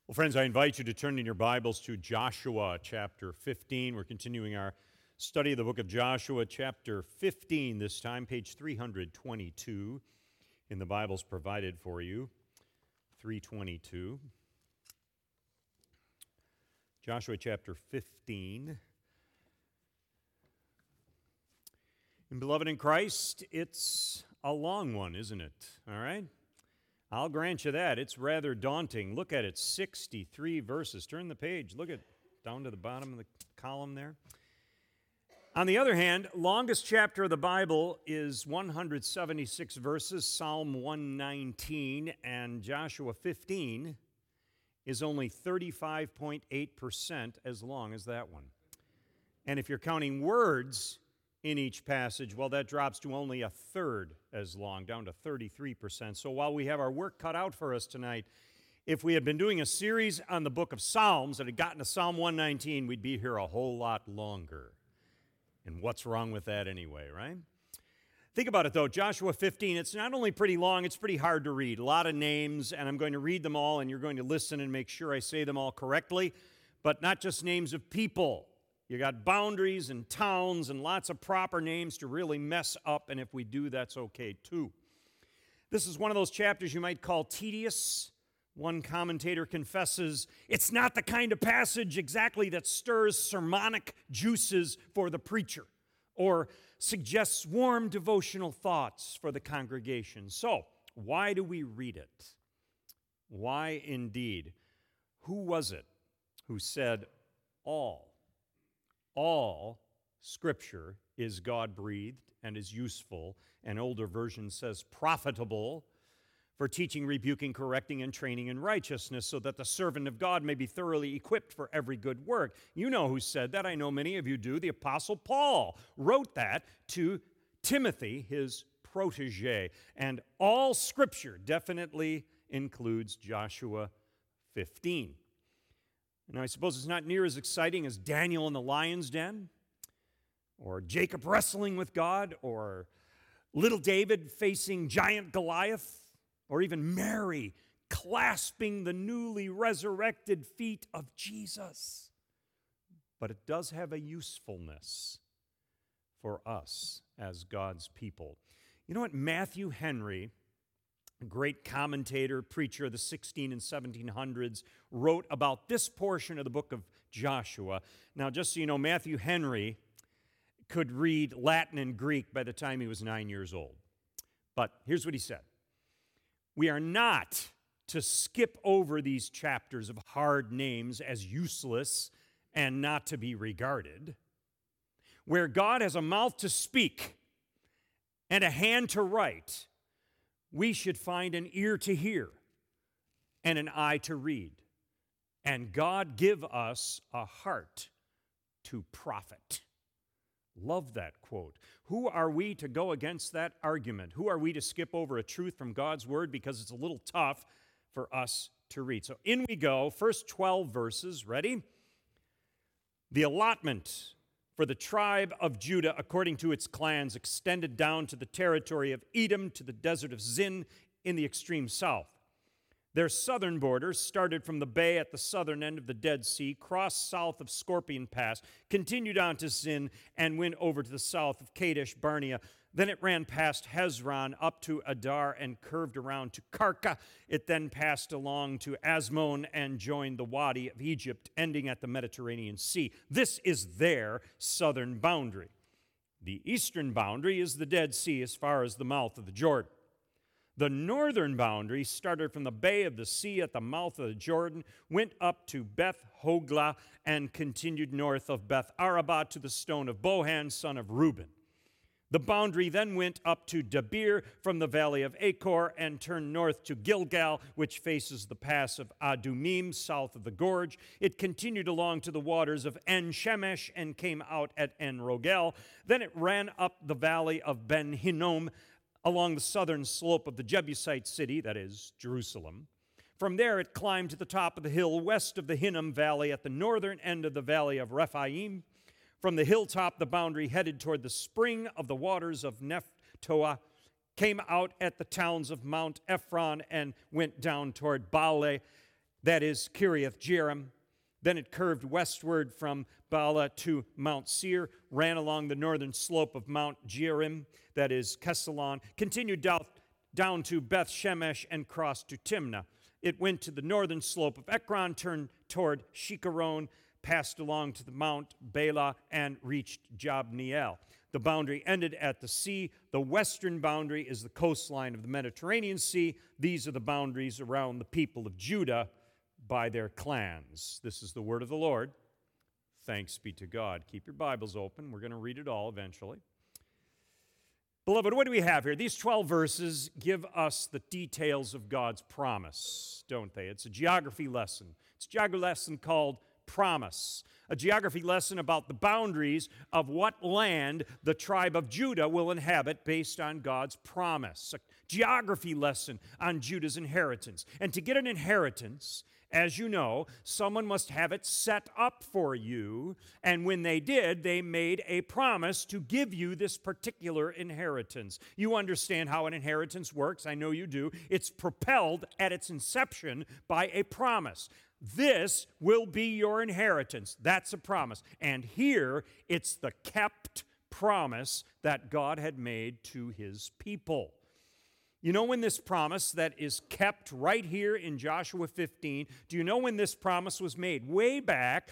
Well, friends, I invite you to turn in your Bibles to Joshua chapter 15. We're continuing our study of the book of Joshua, chapter 15, this time, page 322 in the Bibles provided for you. 322. Joshua chapter 15. And beloved in Christ, it's a long one, isn't it? All right? I'll grant you that. It's rather daunting. Look at it, 63 verses. Turn the page. Look at down to the bottom of the column there. On the other hand, longest chapter of the Bible is 176 verses, Psalm 119, and Joshua 15 is only 35.8% as long as that one. And if you're counting words in each passage, well, that drops to only a third as long, down to 33%. So while we have our work cut out for us tonight, if we had been doing a series on the book of Psalms that had gotten to Psalm 119, we'd be here a whole lot longer. And what's wrong with that anyway, right? Think about it, though. Joshua 15, it's not only pretty long, it's pretty hard to read. A lot of names, and I'm going to read them all, and you're going to listen and make sure I say them all correctly, but not just names of people. You got boundaries and towns and lots of proper names to really mess up, and if we do, that's okay too. This is one of those chapters you might call tedious. One commentator confesses it's not the kind of passage exactly that stirs sermonic juices for the preacher or suggests warm devotional thoughts for the congregation. So, why do we read it? Why indeed? Who was it who said all Scripture is God-breathed and is useful, an older version says profitable, for teaching, rebuking, correcting, and training in righteousness, so that the servant of God may be thoroughly equipped for every good work. You know who said that. I know many of you do. The Apostle Paul wrote that to Timothy, his protege. And all Scripture definitely includes Joshua 15. Now, I suppose it's not near as exciting as Daniel in the lion's den, or Jacob wrestling with God, or little David facing giant Goliath, or even Mary clasping the newly resurrected feet of Jesus. But it does have a usefulness for us as God's people. You know what? Matthew Henry, a great commentator, preacher of the 16 and 1700s, wrote about this portion of the book of Joshua. Now, just so you know, Matthew Henry could read Latin and Greek by the time he was 9 years old. But here's what he said. We are not to skip over these chapters of hard names as useless and not to be regarded. Where God has a mouth to speak and a hand to write, we should find an ear to hear and an eye to read. And God give us a heart to profit. Love that quote. Who are we to go against that argument? Who are we to skip over a truth from God's Word because it's a little tough for us to read? So in we go. First 12 verses. Ready? The allotment for the tribe of Judah, according to its clans, extended down to the territory of Edom, to the desert of Zin in the extreme south. Their southern borders started from the bay at the southern end of the Dead Sea, crossed south of Scorpion Pass, continued on to Zin, and went over to the south of Kadesh Barnea. Then it ran past Hezron up to Adar and curved around to Karka. It then passed along to Asmon and joined the Wadi of Egypt, ending at the Mediterranean Sea. This is their southern boundary. The eastern boundary is the Dead Sea as far as the mouth of the Jordan. The northern boundary started from the Bay of the Sea at the mouth of the Jordan, went up to Beth Hogla, and continued north of Beth Arabah to the stone of Bohan, son of Reuben. The boundary then went up to Debir from the valley of Achor and turned north to Gilgal, which faces the pass of Adumim, south of the gorge. It continued along to the waters of En-Shemesh and came out at En-Rogel. Then it ran up the valley of Ben-Hinnom, along the southern slope of the Jebusite city, that is, Jerusalem. From there it climbed to the top of the hill west of the Hinnom Valley at the northern end of the valley of Rephaim. From the hilltop, the boundary headed toward the spring of the waters of Nephtoah, came out at the towns of Mount Ephron, and went down toward Baale. that is Kiriath Jearim. Then it curved westward from Bala to Mount Seir, ran along the northern slope of Mount Jearim, that is Kesalon, continued down to Beth Shemesh and crossed to Timnah. It went to the northern slope of Ekron, turned toward Shikaron, passed along to the Mount Bela, and reached Jabneel. The boundary ended at the sea. The western boundary is the coastline of the Mediterranean Sea. These are the boundaries around the people of Judah by their clans. This is the word of the Lord. Thanks be to God. Keep your Bibles open. We're going to read it all eventually. Beloved, what do we have here? These 12 verses give us the details of God's promise, don't they? It's a geography lesson. It's a geography lesson called Promise. A geography lesson about the boundaries of what land the tribe of Judah will inhabit based on God's promise. A geography lesson on Judah's inheritance. And to get an inheritance, as you know, someone must have it set up for you. And when they did, they made a promise to give you this particular inheritance. You understand how an inheritance works. I know you do. It's propelled at its inception by a promise. This will be your inheritance. That's a promise. And here, it's the kept promise that God had made to his people. You know when this promise that is kept right here in Joshua 15, do you know when this promise was made? Way back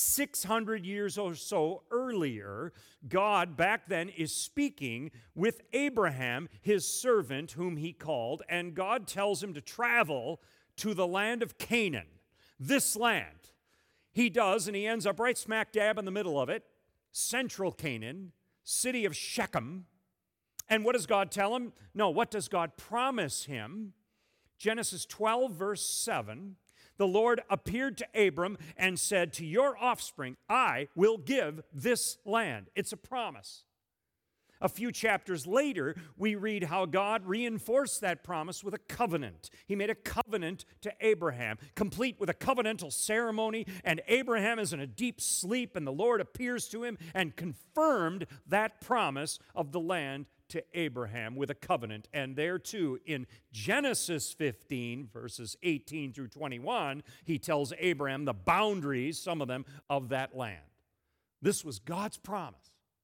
600 years or so earlier, God back then is speaking with Abraham, his servant, whom he called, and God tells him to travel to the land of Canaan, this land. He does, and he ends up right smack dab in the middle of it, central Canaan, city of Shechem. And what does God tell him? No, what does God promise him? Genesis 12, verse 7, the Lord appeared to Abram and said, to your offspring, I will give this land. It's a promise. A few chapters later, we read how God reinforced that promise with a covenant. He made a covenant to Abraham, complete with a covenantal ceremony, and Abraham is in a deep sleep, and the Lord appears to him and confirmed that promise of the land to Abraham with a covenant. And there too, in Genesis 15, verses 18 through 21, he tells Abraham the boundaries, some of them, of that land. This was God's promise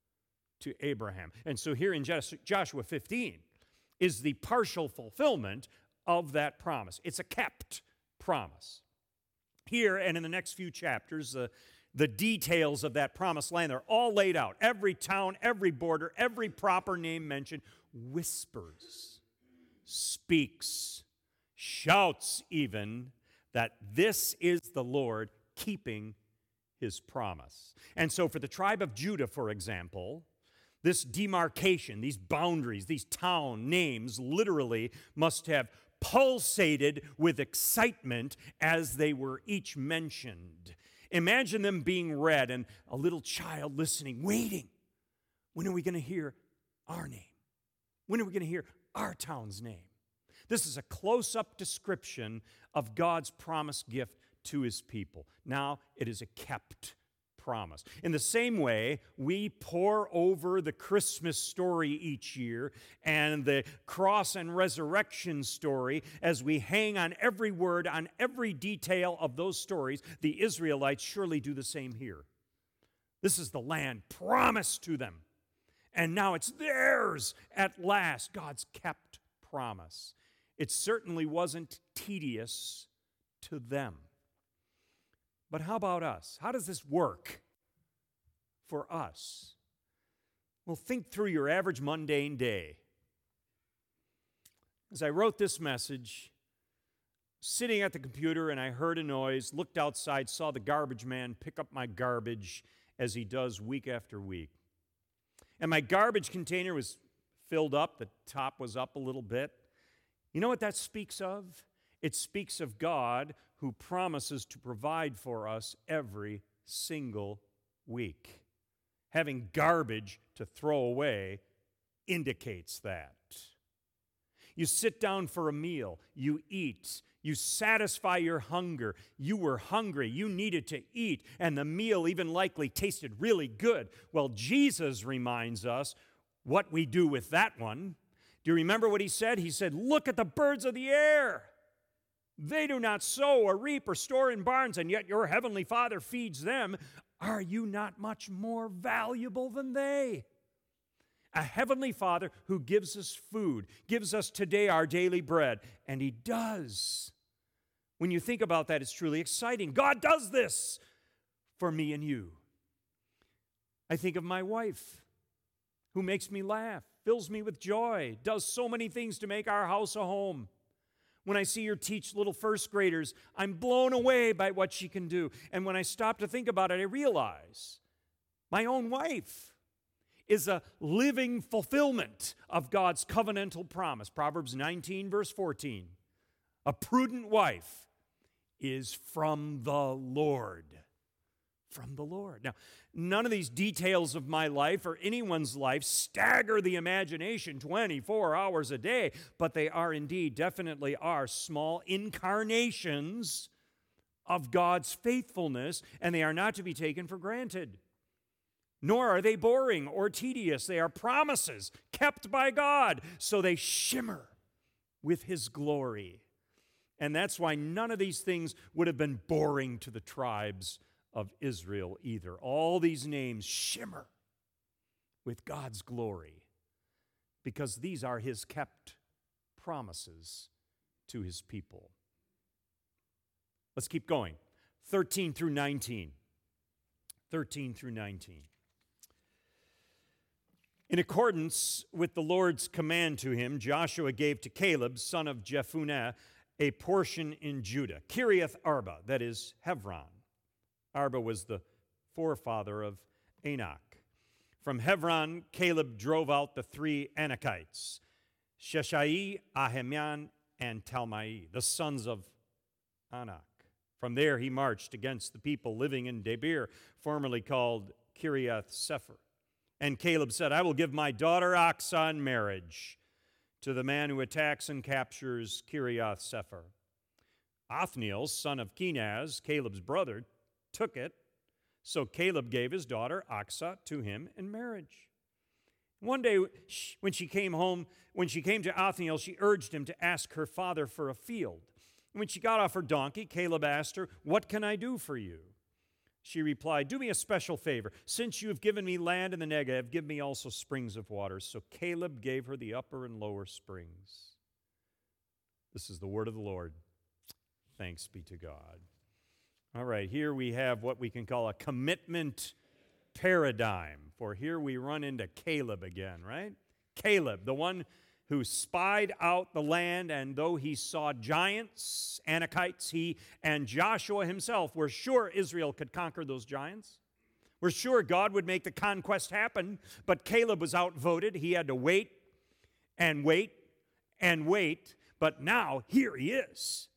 to Abraham. And so here in Joshua 15 is the partial fulfillment of that promise. It's a kept promise. Here and in the next few chapters, the details of that promised land are all laid out. Every town, every border, every proper name mentioned, whispers, speaks, shouts even that this is the Lord keeping his promise. And so for the tribe of Judah, for example, this demarcation, these boundaries, these town names literally must have pulsated with excitement as they were each mentioned. Imagine them being read and a little child listening, waiting. When are we going to hear our name? When are we going to hear our town's name? This is a close-up description of God's promised gift to his people. Now it is a kept promise. In the same way, we pore over the Christmas story each year and the cross and resurrection story as we hang on every word, on every detail of those stories. The Israelites surely do the same here. This is the land promised to them, and now it's theirs at last, God's kept promise. It certainly wasn't tedious to them. But how about us? How does this work for us? Well, think through your average mundane day. As I wrote this message, sitting at the computer and I heard a noise, looked outside, saw the garbage man pick up my garbage as he does week after week. And my garbage container was filled up, the top was up a little bit. You know what that speaks of? It speaks of God who promises to provide for us every single week. Having garbage to throw away indicates that. You sit down for a meal, you eat, you satisfy your hunger. You were hungry, you needed to eat, and the meal even likely tasted really good. Well, Jesus reminds us what we do with that one. Do you remember what he said? He said, look at the birds of the air. They do not sow or reap or store in barns, and yet your heavenly Father feeds them. Are you not much more valuable than they? A heavenly Father who gives us food, gives us today our daily bread, and He does. When you think about that, it's truly exciting. God does this for me and you. I think of my wife, who makes me laugh, fills me with joy, does so many things to make our house a home. When I see her teach little first graders, I'm blown away by what she can do. And when I stop to think about it, I realize my own wife is a living fulfillment of God's covenantal promise. Proverbs 19, verse 14. A prudent wife is from the Lord. From the Lord. Now, none of these details of my life or anyone's life stagger the imagination 24 hours a day, but they are indeed, definitely are small incarnations of God's faithfulness, and they are not to be taken for granted. Nor are they boring or tedious. They are promises kept by God, so they shimmer with His glory. And that's why none of these things would have been boring to the tribes of Israel either. All these names shimmer with God's glory because these are His kept promises to His people. Let's keep going. 13 through 19. 13 through 19. In accordance with the Lord's command to him, Joshua gave to Caleb, son of Jephunneh, a portion in Judah, Kiriath Arba, that is Hebron. Arba was the forefather of Anak. From Hebron, Caleb drove out the three Anakites, Sheshai, Ahiman, and Talmai, the sons of Anak. From there he marched against the people living in Debir, formerly called Kiriath Sepher. And Caleb said, I will give my daughter Aksah in marriage to the man who attacks and captures Kiriath Sepher. Othniel, son of Kenaz, Caleb's brother, took it, so Caleb gave his daughter Aksah to him in marriage. One day when she came to Othniel, she urged him to ask her father for a field. And when she got off her donkey, Caleb asked her, what can I do for you? She replied, do me a special favor. Since you have given me land in the Negev, give me also springs of water. So Caleb gave her the upper and lower springs. This is the word of the Lord. Thanks be to God. All right, here we have what we can call a commitment paradigm. For here we run into Caleb again, right? Caleb, the one who spied out the land, and though he saw giants, Anakites, he and Joshua himself were sure Israel could conquer those giants. We're sure God would make the conquest happen, but Caleb was outvoted. He had to wait and wait and wait, but now here he is.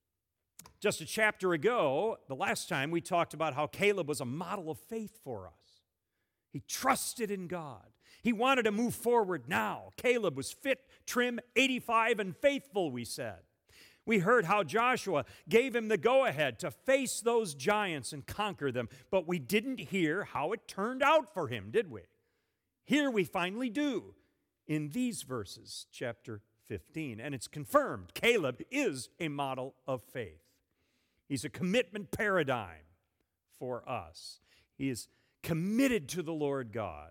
Just a chapter ago, the last time, we talked about how Caleb was a model of faith for us. He trusted in God. He wanted to move forward now. Caleb was fit, trim, 85, and faithful, we said. We heard how Joshua gave him the go-ahead to face those giants and conquer them, but we didn't hear how it turned out for him, did we? Here we finally do in these verses, chapter 15, and it's confirmed. Caleb is a model of faith. He's a commitment paradigm for us. He is committed to the Lord God,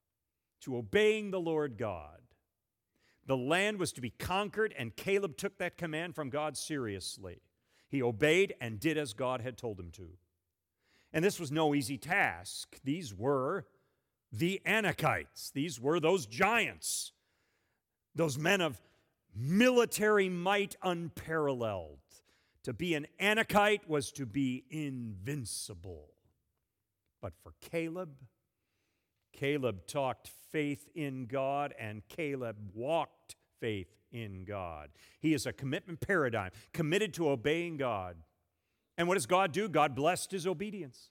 to obeying the Lord God. The land was to be conquered, and Caleb took that command from God seriously. He obeyed and did as God had told him to. And this was no easy task. These were the Anakites. These were those giants, those men of military might unparalleled. To be an Anakite was to be invincible. But for Caleb talked faith in God, and Caleb walked faith in God. He is a commitment paradigm, committed to obeying God. And what does God do? God blessed his obedience.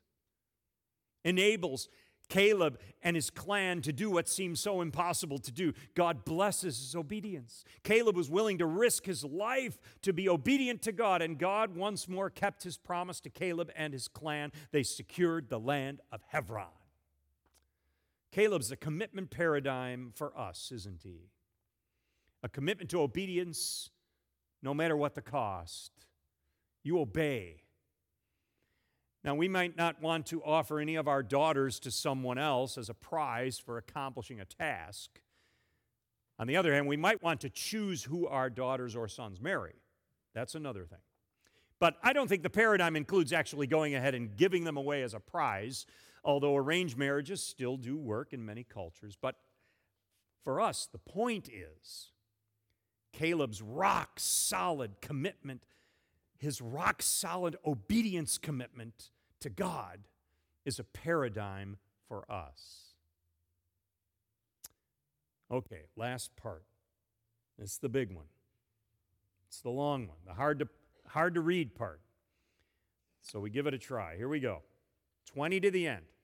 Enables Caleb and his clan to do what seemed so impossible to do. God blesses his obedience. Caleb was willing to risk his life to be obedient to God, and God once more kept his promise to Caleb and his clan. They secured the land of Hebron. Caleb's a commitment paradigm for us, isn't he? A commitment to obedience no matter what the cost. You obey. Now, we might not want to offer any of our daughters to someone else as a prize for accomplishing a task. On the other hand, we might want to choose who our daughters or sons marry. That's another thing. But I don't think the paradigm includes actually going ahead and giving them away as a prize, although arranged marriages still do work in many cultures. But for us, the point is Caleb's rock-solid commitment, his rock-solid obedience commitment to God is a paradigm for us. Okay, last part. It's the big one. It's the long one, the hard to read part. So we give it a try. Here we go. 20 to the end.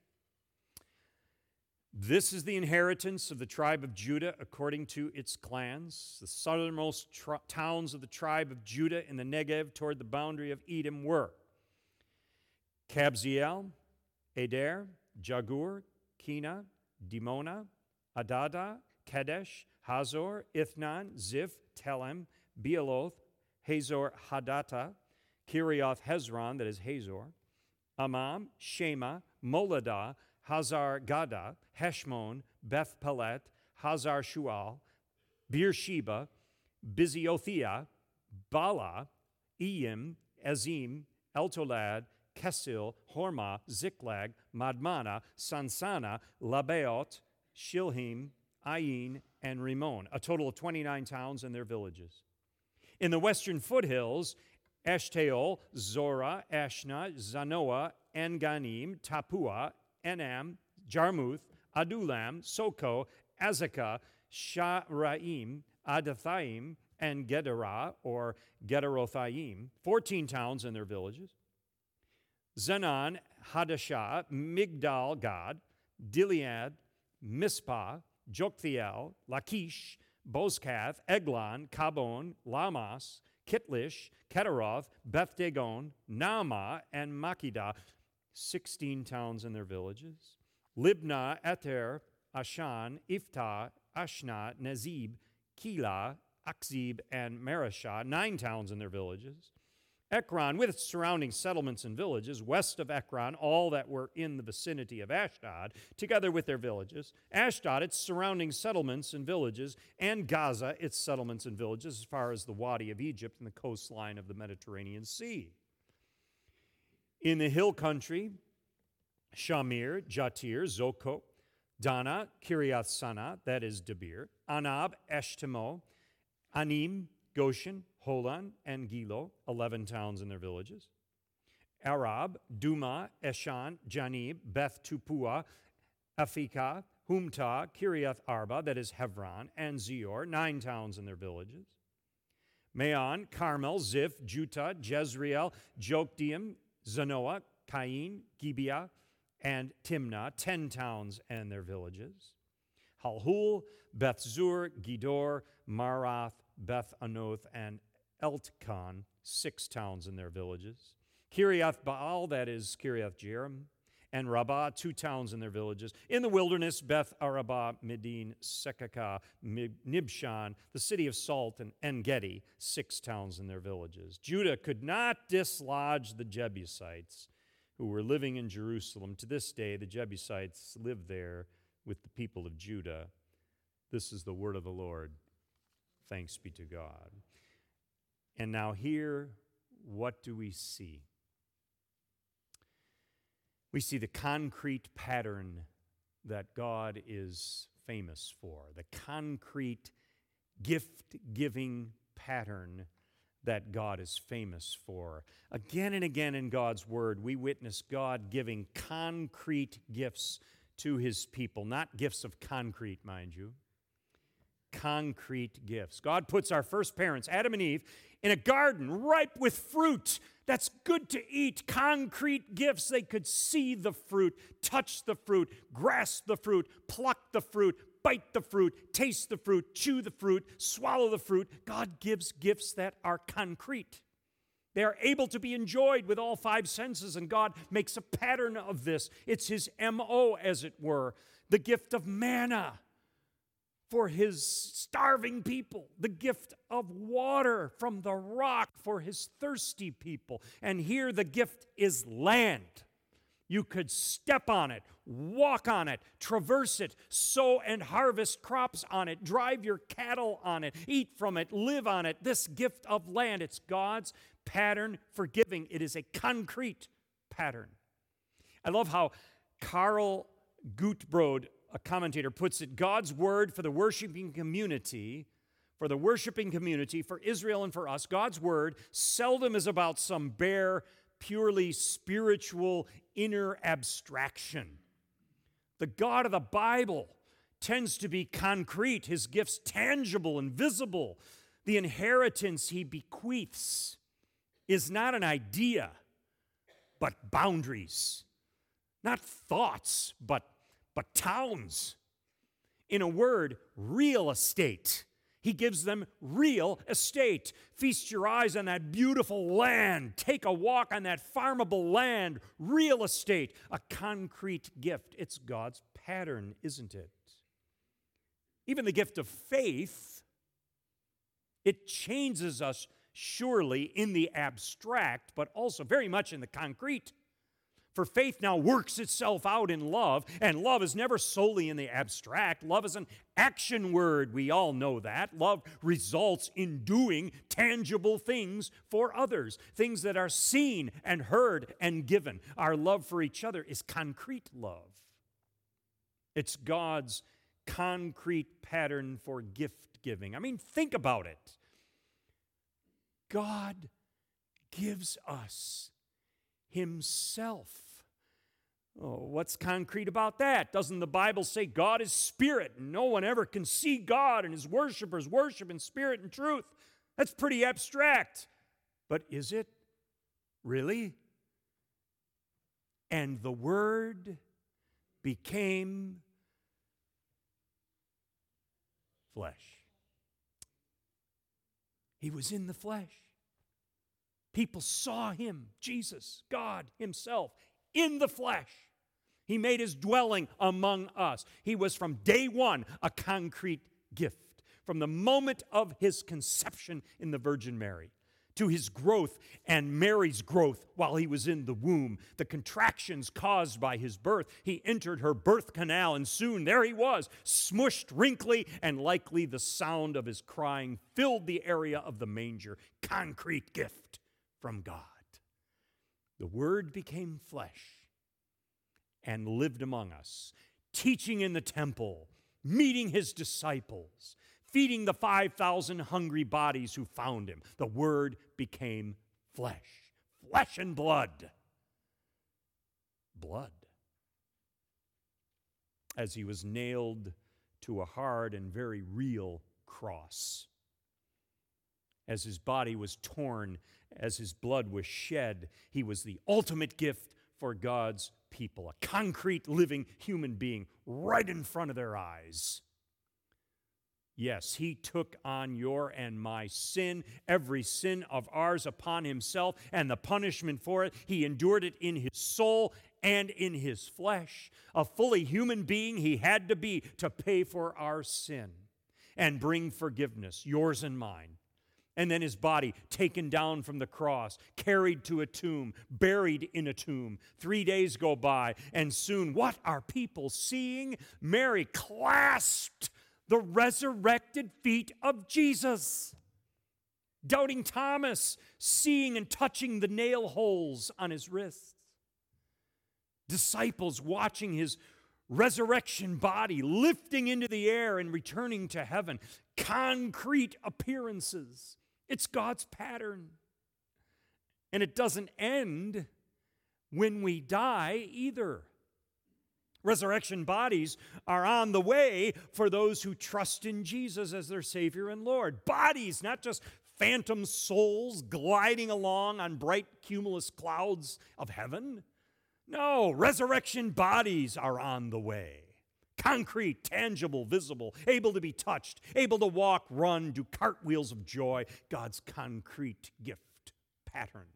This is the inheritance of the tribe of Judah according to its clans. The southernmost towns of the tribe of Judah in the Negev toward the boundary of Edom were Kabzeel, Eder, Jagur, Kina, Dimona, Adada, Kadesh, Hazor, Ithnan, Ziph, Telem, Bealoth, Hazor Hadattah, Kiriath Hezron, that is Hazor, Amam, Shema, Moladah, Hazar Gada, Heshmon, Beth Pelet, Hazar Shual, Beersheba, Biziothia, Bala, Iyim, Ezim, Eltolad, Kesil, Hormah, Ziklag, Madmana, Sansana, Labaot, Shilhim, Ayin, and Rimmon, a total of 29 towns and their villages. In the western foothills, Eshtaol, Zorah, Ashna, Zanoah, En-Ganim, Tapua, Enam, Jarmuth, Adulam, Soko, Azekah, Sha'raim, Adathaim, and Gederah, or Gederothaim, 14 towns and their villages. Zenan, Hadashah, Migdal Gad, Gilead, Mizpah, Joktheel, Lachish, Bozkath, Eglon, Kabon, Lamas, Kitlish, Kedaroth, Beth Dagon, Naamah, and Makkedah, 16 towns and their villages. Libnah, Eter, Ashan, Iftah, Ashna, Nezib, Keilah, Akzib, and Mareshah, 9 towns and their villages. Ekron, with its surrounding settlements and villages, west of Ekron, all that were in the vicinity of Ashdod, together with their villages. Ashdod, its surrounding settlements and villages, and Gaza, its settlements and villages, as far as the Wadi of Egypt and the coastline of the Mediterranean Sea. In the hill country, Shamir, Jatir, Zoko, Dana, Kiriath Sana, that is Debir, Anab, Eshtemoh, Anim, Goshen, Holon, and Gilo, 11 towns and their villages. Arab, Duma, Eshan, Janib, Beth Tupua, Aphekah, Humtah, Kiriath Arba, that is Hebron, and Zior, 9 towns and their villages. Maon, Carmel, Ziph, Juttah, Jezreel, Jokdeam, Zanoah, Cain, Gibeah, and Timnah, 10 towns and their villages. Halhul, Beth Zur, Gedor, Marath, Beth Anoth, and Eltkon, 6 towns and their villages. Kiriath Baal, that is Kiriath Jearim, and Rabbah, 2 towns and their villages. In the wilderness, Beth Arabah, Medin, Sekakah, Nibshan, the city of Salt, and En-Gedi, 6 towns and their villages. Judah could not dislodge the Jebusites who were living in Jerusalem. To this day, the Jebusites live there with the people of Judah. This is the word of the Lord. Thanks be to God. And now here, what do we see? We see the concrete pattern that God is famous for, the concrete gift-giving pattern that God is famous for. Again and again in God's Word, we witness God giving concrete gifts to His people, not gifts of concrete, mind you. Concrete gifts. God puts our first parents, Adam and Eve, in a garden ripe with fruit that's good to eat. Concrete gifts. They could see the fruit, touch the fruit, grasp the fruit, pluck the fruit, bite the fruit, taste the fruit, chew the fruit, swallow the fruit. God gives gifts that are concrete. They are able to be enjoyed with all 5 senses, and God makes a pattern of this. It's His M.O., as it were. The gift of manna. for his starving people, the gift of water from the rock for his thirsty people. And here the gift is land. You could step on it, walk on it, traverse it, sow and harvest crops on it, drive your cattle on it, eat from it, live on it. This gift of land, it's God's pattern for giving. It is a concrete pattern. I love how Karl Gutbrod, a commentator, puts it: God's word for the worshiping community, for Israel and for us, God's word seldom is about some bare, purely spiritual inner abstraction. The God of the Bible tends to be concrete, his gifts tangible and visible. The inheritance he bequeaths is not an idea, but boundaries. Not thoughts, but towns. In a word, real estate. He gives them real estate. Feast your eyes on that beautiful land. Take a walk on that farmable land. Real estate, a concrete gift. It's God's pattern, isn't it? Even the gift of faith, it changes us surely in the abstract, but also very much in the concrete. For faith now works itself out in love, and love is never solely in the abstract. Love is an action word. We all know that. Love results in doing tangible things for others, things that are seen and heard and given. Our love for each other is concrete love. It's God's concrete pattern for gift giving. I mean, think about it. God gives us himself. Oh, what's concrete about that? Doesn't the Bible say God is spirit and no one ever can see God and his worshipers worship in spirit and truth? That's pretty abstract. But is it really? And the Word became flesh. He was in the flesh. People saw him, Jesus, God himself, in the flesh. He made his dwelling among us. He was from day one a concrete gift. From the moment of his conception in the Virgin Mary to his growth and Mary's growth while he was in the womb, the contractions caused by his birth, he entered her birth canal, and soon there he was, smushed, wrinkly, and likely the sound of his crying filled the area of the manger. Concrete gift from God. The Word became flesh and lived among us, teaching in the temple, meeting his disciples, feeding the 5,000 hungry bodies who found him. The Word became flesh, flesh and blood. Blood. As he was nailed to a hard and very real cross. As his body was torn, as his blood was shed, he was the ultimate gift for God's people, a concrete, living human being right in front of their eyes. Yes, he took on your and my sin, every sin of ours upon himself, and the punishment for it, he endured it in his soul and in his flesh. A fully human being he had to be to pay for our sin and bring forgiveness, yours and mine. And then his body taken down from the cross, carried to a tomb, buried in a tomb. 3 days go by, and soon what are people seeing? Mary clasped the resurrected feet of Jesus. Doubting Thomas seeing and touching the nail holes on his wrists. Disciples watching his resurrection body lifting into the air and returning to heaven. Concrete appearances. It's God's pattern. And it doesn't end when we die either. Resurrection bodies are on the way for those who trust in Jesus as their Savior and Lord. Bodies, not just phantom souls gliding along on bright cumulus clouds of heaven. No, resurrection bodies are on the way. Concrete, tangible, visible, able to be touched, able to walk, run, do cartwheels of joy. God's concrete gift pattern.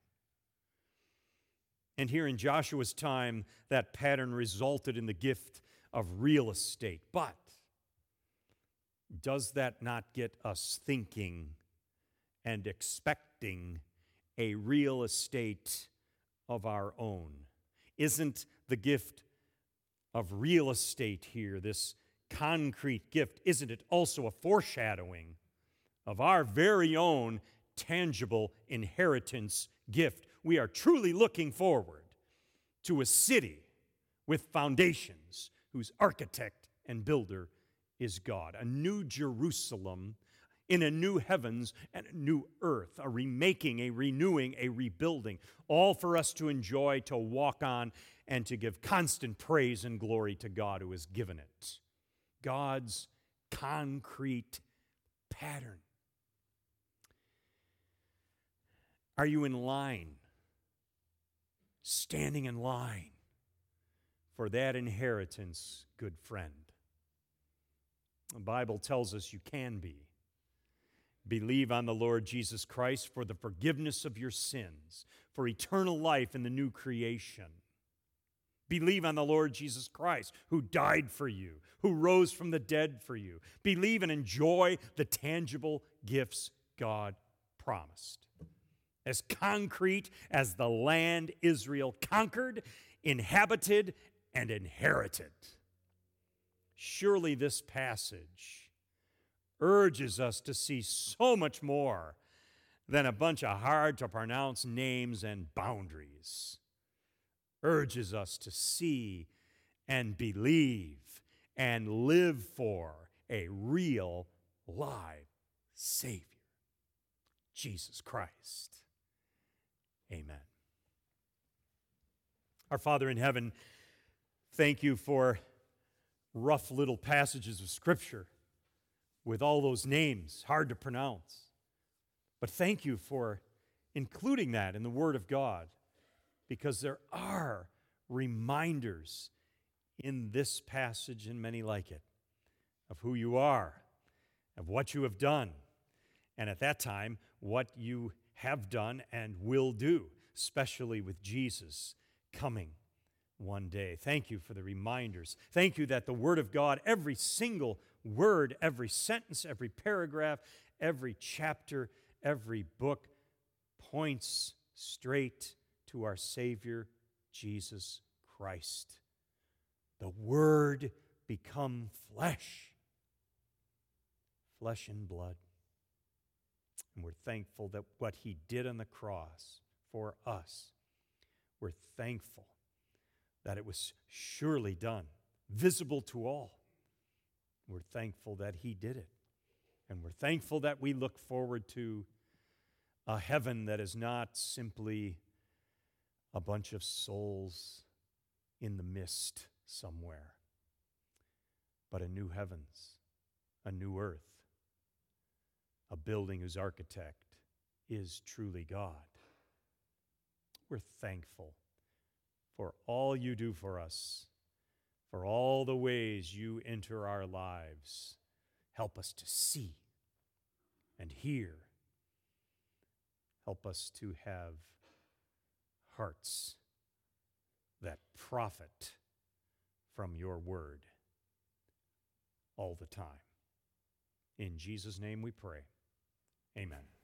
And here in Joshua's time, that pattern resulted in the gift of real estate. But does that not get us thinking and expecting a real estate of our own? Isn't the gift of real estate here, this concrete gift, isn't it also a foreshadowing of our very own tangible inheritance gift? We are truly looking forward to a city with foundations whose architect and builder is God, a new Jerusalem in a new heavens and a new earth, a remaking, a renewing, a rebuilding, all for us to enjoy, to walk on, and to give constant praise and glory to God who has given it. God's concrete pattern. Are you in line, standing in line for that inheritance, good friend? The Bible tells us you can be. Believe on the Lord Jesus Christ for the forgiveness of your sins, for eternal life in the new creation. Believe on the Lord Jesus Christ, who died for you, who rose from the dead for you. Believe and enjoy the tangible gifts God promised. As concrete as the land Israel conquered, inhabited, and inherited. Surely this passage urges us to see so much more than a bunch of hard-to-pronounce names and boundaries. Urges us to see and believe and live for a real, live Savior, Jesus Christ. Amen. Our Father in heaven, thank you for rough little passages of Scripture with all those names, hard to pronounce. But thank you for including that in the Word of God, because there are reminders in this passage and many like it of who you are, of what you have done, and at that time, what you have done and will do, especially with Jesus coming one day. Thank you for the reminders. Thank you that the Word of God, every single word, every sentence, every paragraph, every chapter, every book points straight to our Savior, Jesus Christ. The Word become flesh, flesh and blood. And we're thankful that what He did on the cross for us, we're thankful that it was surely done, visible to all. We're thankful that He did it. And we're thankful that we look forward to a heaven that is not simply a bunch of souls in the mist somewhere, but a new heavens, a new earth, a building whose architect is truly God. We're thankful for all you do for us, for all the ways you enter our lives. Help us to see and hear. Help us to have hearts that profit from your word all the time. In Jesus' name we pray. Amen.